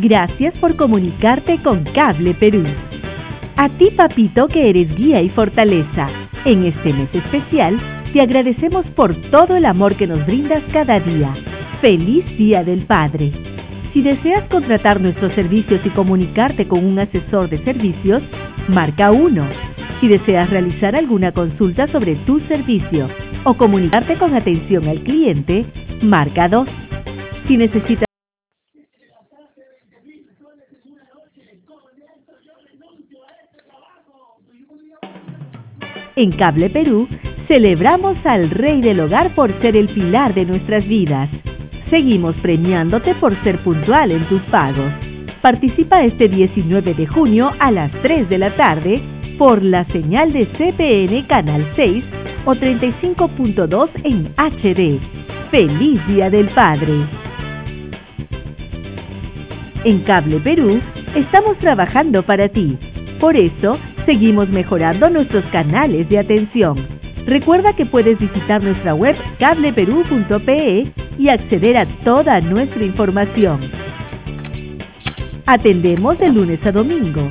Gracias por comunicarte con Cable Perú. A ti, papito, que eres guía y fortaleza. En este mes especial, te agradecemos por todo el amor que nos brindas cada día. ¡Feliz Día del Padre! Si deseas contratar nuestros servicios y comunicarte con un asesor de servicios, marca 1. Si deseas realizar alguna consulta sobre tu servicio o comunicarte con atención al cliente, marca 2. Si necesitas En Cable Perú, celebramos al Rey del Hogar por ser el pilar de nuestras vidas. Seguimos premiándote por ser puntual en tus pagos. Participa este 19 de junio a las 3 de la tarde por la señal de CPN Canal 6 o 35.2 en HD. ¡Feliz Día del Padre! En Cable Perú, estamos trabajando para ti. Por eso, seguimos mejorando nuestros canales de atención. Recuerda que puedes visitar nuestra web cableperú.pe y acceder a toda nuestra información. Atendemos de lunes a domingo.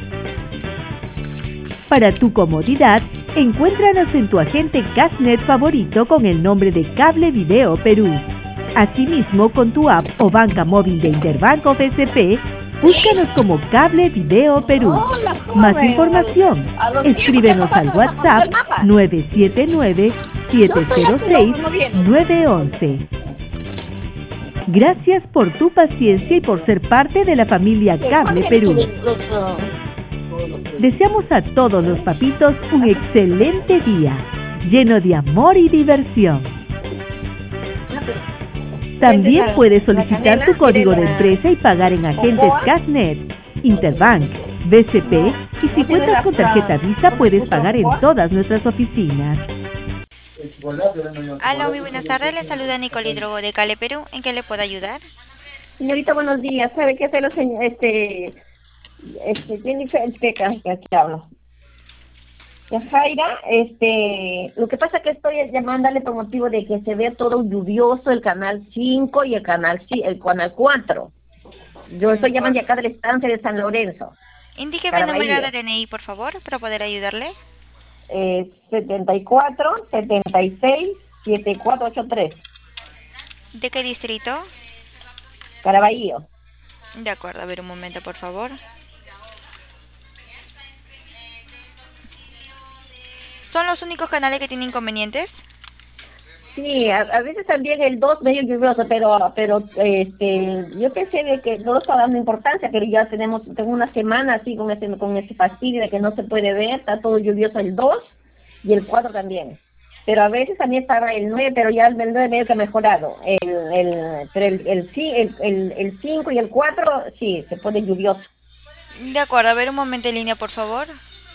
Para tu comodidad, encuéntranos en tu agente Cashnet favorito con el nombre de Cable Video Perú. Asimismo, con tu app o banca móvil de Interbanco BCP, búscanos como Cable Video Perú. Más información, escríbenos al WhatsApp 979-706-911. Gracias por tu paciencia y por ser parte de la familia Cable Perú. Deseamos a todos los papitos un excelente día, lleno de amor y diversión. También puedes solicitar tu código de empresa y pagar en agentes Cashnet, Interbank, BCP y si cuentas con tarjeta Visa puedes pagar en todas nuestras oficinas. Hola, muy buenas tardes. Le saluda Nicole Hidrogo de Cable Perú. ¿En qué le puedo ayudar? Señorita, buenos días. ¿Sabe qué hacer Jennifer Peca, que aquí hablo? Jaira, lo que pasa es que estoy llamándole por motivo de que se ve todo lluvioso el canal 5 y el canal 4. Yo estoy llamando acá de la estancia de San Lorenzo. Indíqueme el número de DNI, por favor, para poder ayudarle. 74 76 7483. ¿De qué distrito? Caraballo. De acuerdo, a ver un momento, por favor. ¿Son los únicos canales que tienen inconvenientes? Sí, a veces también el 2 medio lluvioso, pero yo pensé de que no lo estaba dando importancia, pero ya tengo una semana así con ese fastidio de que no se puede ver, está todo lluvioso el 2 y el 4 también. Pero a veces también estaba el 9, pero ya el 9 medio que ha mejorado. El 5 y el 4 sí, se pone lluvioso. De acuerdo, a ver un momento en línea, por favor.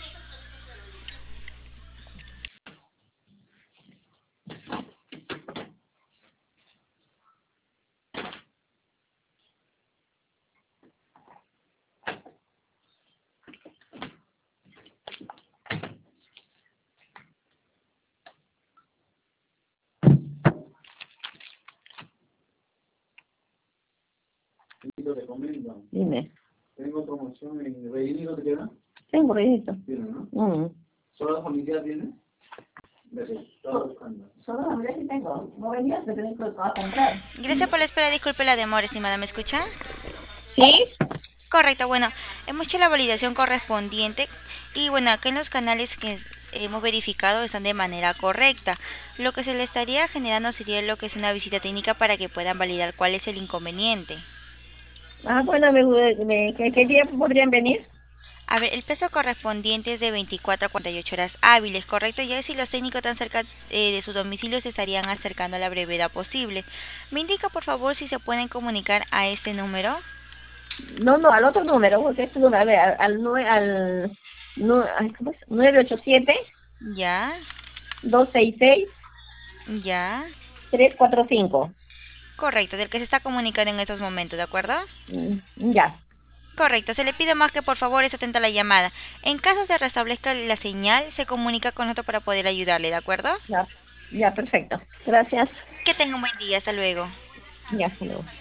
Dime. Tengo promoción en rellenito, ¿te queda? Tengo rellenito. ¿Tiene, no? ¿Solo familiar tiene? Estaba buscando. Solo familiar sí tengo. No venías de tener que comprar. Gracias por la espera, disculpe la demora, estimada, ¿me escucha? ¿Sí? Correcto, bueno, hemos hecho la validación correspondiente y bueno, acá en los canales que hemos verificado están de manera correcta. Lo que se le estaría generando sería lo que es una visita técnica para que puedan validar cuál es el inconveniente. Bueno, ¿qué día podrían venir? A ver, el plazo correspondiente es de 24 a 48 horas hábiles, ¿correcto? Ya si los técnicos están cerca de su domicilio se estarían acercando a la brevedad posible. ¿Me indica, por favor, si se pueden comunicar a este número? No, al otro número, porque este número, a ver, ¿cómo es? 987 Ya, 266 ya. 345. Correcto, del que se está comunicando en estos momentos, ¿de acuerdo? Ya. Correcto, se le pide más que por favor esté atenta a la llamada. En caso se restablezca la señal, se comunica con nosotros para poder ayudarle, ¿de acuerdo? Ya, perfecto. Gracias. Que tenga un buen día, hasta luego. Ya, hasta luego.